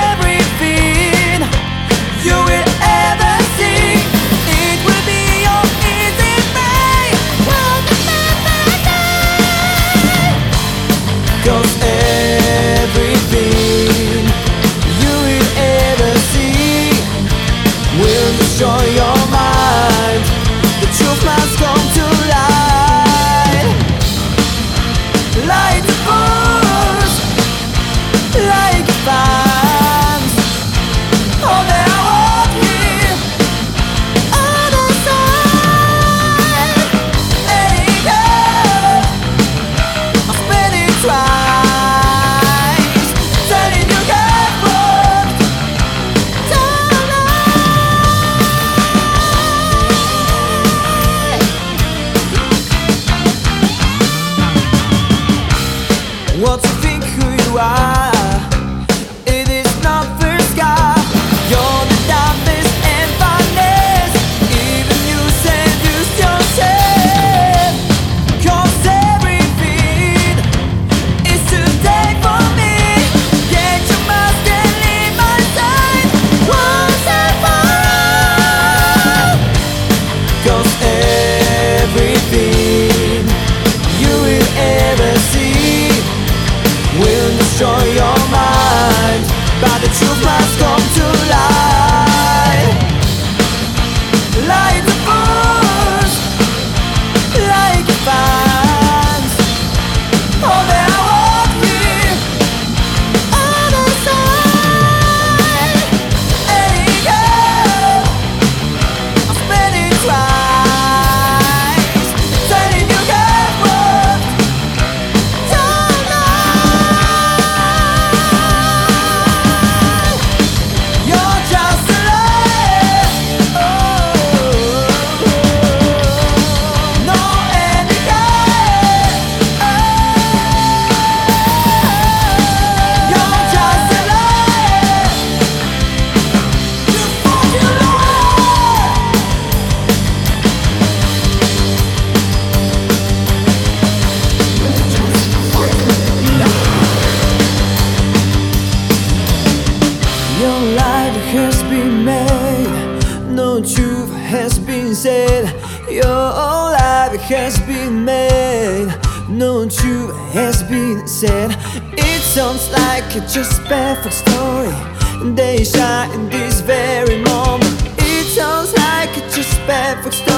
everything you will ever see. It will be your easy way. Won't never die. 'Cause everything you will ever see will destroy your mind. The truth must come to light. Like the force, like fans. Oh, they are walking on the side. Hey, girl, I'm spinning twice, telling you get fucked tonight. What you think who you are? It is not the sky. You're the darkness and darkness. Even you seduce yourself. 'Cause everything is today for me. Yet you must leave my side once and for all. 'Cause everything you will ever see will destroy your mind. But the truth must come to light. Like the force, like fans. Oh, they are walking on the side. Hey, girl, I'm spinning twice, telling you get fucked tonight. You're just a lie. Oh, no any guy. You're just a lie. You fucking lie. Your life has been made, no truth has been said. Your life has been made, no truth has been said. It sounds like a just perfect story. They shine in this very moment. It sounds like a just perfect story.